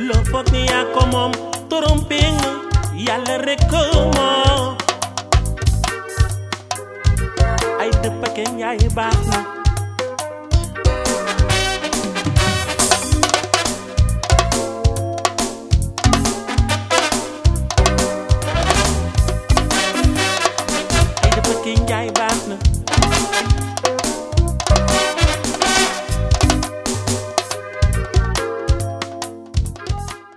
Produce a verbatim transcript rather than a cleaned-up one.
loo foog ni yaa ko moom trompé nga yàlla rek ko moom ay dëppake njaay baax na